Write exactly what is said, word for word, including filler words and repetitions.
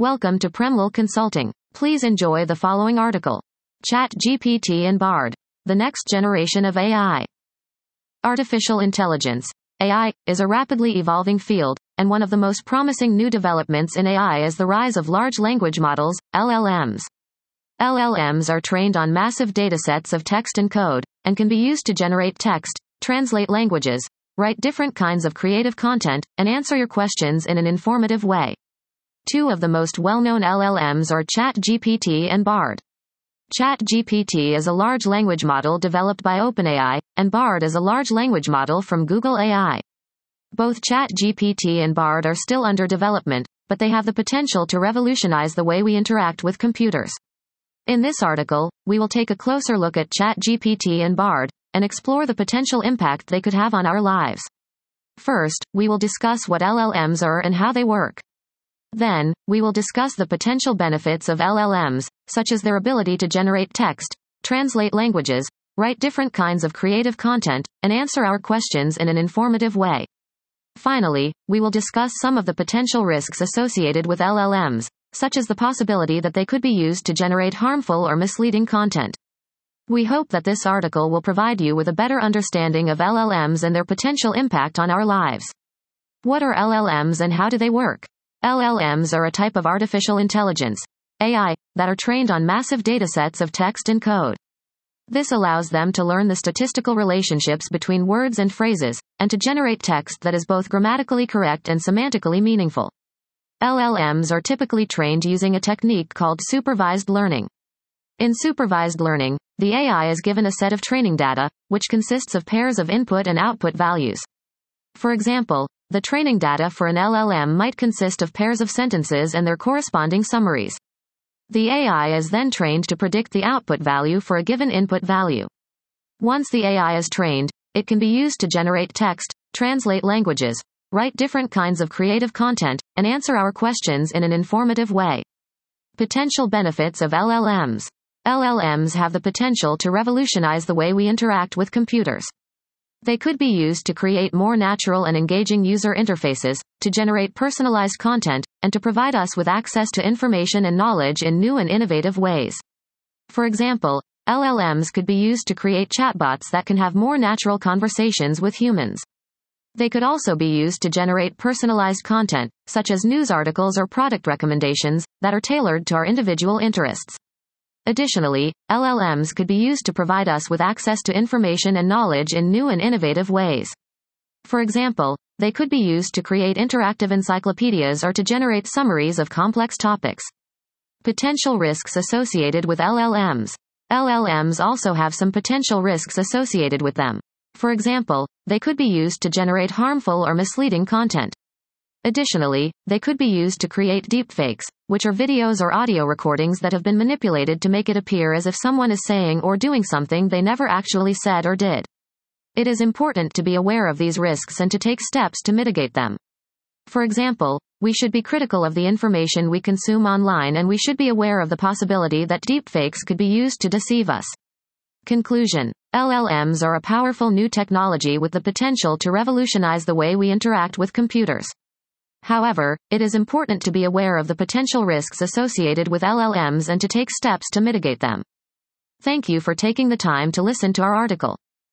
Welcome to Premlal Consulting. Please enjoy the following article. ChatGPT and Bard, the next generation of A I. Artificial intelligence, A I, is a rapidly evolving field, and one of the most promising new developments in A I is the rise of large language models, L L Ms. L L Ms are trained on massive datasets of text and code, and can be used to generate text, translate languages, write different kinds of creative content, and answer your questions in an informative way. Two of the most well-known L L Ms are ChatGPT and Bard. ChatGPT is a large language model developed by OpenAI, and Bard is a large language model from Google A I. Both ChatGPT and Bard are still under development, but they have the potential to revolutionize the way we interact with computers. In this article, we will take a closer look at ChatGPT and Bard, and explore the potential impact they could have on our lives. First, we will discuss what L L Ms are and how they work. Then, we will discuss the potential benefits of L L Ms, such as their ability to generate text, translate languages, write different kinds of creative content, and answer our questions in an informative way. Finally, we will discuss some of the potential risks associated with L L Ms, such as the possibility that they could be used to generate harmful or misleading content. We hope that this article will provide you with a better understanding of L L Ms and their potential impact on our lives. What are L L Ms and how do they work? L L Ms are a type of artificial intelligence, A I, that are trained on massive datasets of text and code. This allows them to learn the statistical relationships between words and phrases, and to generate text that is both grammatically correct and semantically meaningful. L L Ms are typically trained using a technique called supervised learning. In supervised learning, the A I is given a set of training data, which consists of pairs of input and output values. For example, the training data for an L L M might consist of pairs of sentences and their corresponding summaries. The A I is then trained to predict the output value for a given input value. Once the A I is trained, it can be used to generate text, translate languages, write different kinds of creative content, and answer our questions in an informative way. Potential benefits of L L Ms. L L Ms have the potential to revolutionize the way we interact with computers. They could be used to create more natural and engaging user interfaces, to generate personalized content, and to provide us with access to information and knowledge in new and innovative ways. For example, L L Ms could be used to create chatbots that can have more natural conversations with humans. They could also be used to generate personalized content, such as news articles or product recommendations, that are tailored to our individual interests. Additionally, L L Ms could be used to provide us with access to information and knowledge in new and innovative ways. For example, they could be used to create interactive encyclopedias or to generate summaries of complex topics. Potential risks associated with L L Ms. L L Ms also have some potential risks associated with them. For example, they could be used to generate harmful or misleading content. Additionally, they could be used to create deepfakes, which are videos or audio recordings that have been manipulated to make it appear as if someone is saying or doing something they never actually said or did. It is important to be aware of these risks and to take steps to mitigate them. For example, we should be critical of the information we consume online, and we should be aware of the possibility that deepfakes could be used to deceive us. Conclusion. L L Ms are a powerful new technology with the potential to revolutionize the way we interact with computers. However, it is important to be aware of the potential risks associated with L L Ms and to take steps to mitigate them. Thank you for taking the time to listen to our article.